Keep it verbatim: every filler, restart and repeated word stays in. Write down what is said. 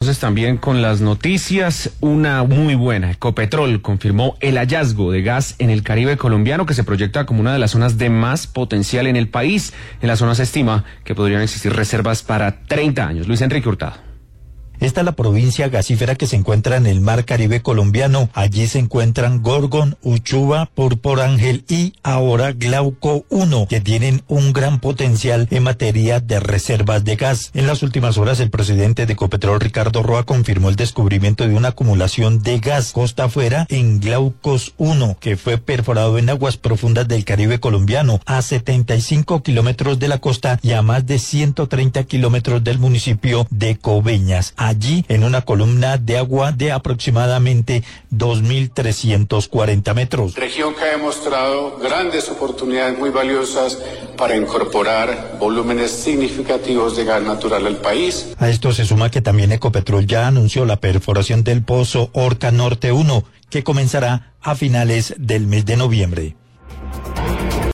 entonces también con las noticias, una muy buena. Ecopetrol confirmó el hallazgo de gas en el Caribe colombiano, que se proyecta como una de las zonas de más potencial en el país. En la zona se estima que podrían existir reservas para treinta años. Luis Enrique Hurtado. Esta es la provincia gasífera que se encuentra en el mar Caribe colombiano. Allí se encuentran Gorgon, Uchuva, Púrpura Ángel y ahora Glauco uno, que tienen un gran potencial en materia de reservas de gas. En las últimas horas, el presidente de Ecopetrol, Ricardo Roa, confirmó el descubrimiento de una acumulación de gas costa afuera en Glaucos uno, que fue perforado en aguas profundas del Caribe colombiano, a setenta y cinco kilómetros de la costa y a más de ciento treinta kilómetros del municipio de Coveñas. Allí, en una columna de agua de aproximadamente dos mil trescientos cuarenta metros. Región que ha demostrado grandes oportunidades muy valiosas para incorporar volúmenes significativos de gas natural al país. A esto se suma que también Ecopetrol ya anunció la perforación del pozo Orca Norte uno, que comenzará a finales del mes de noviembre.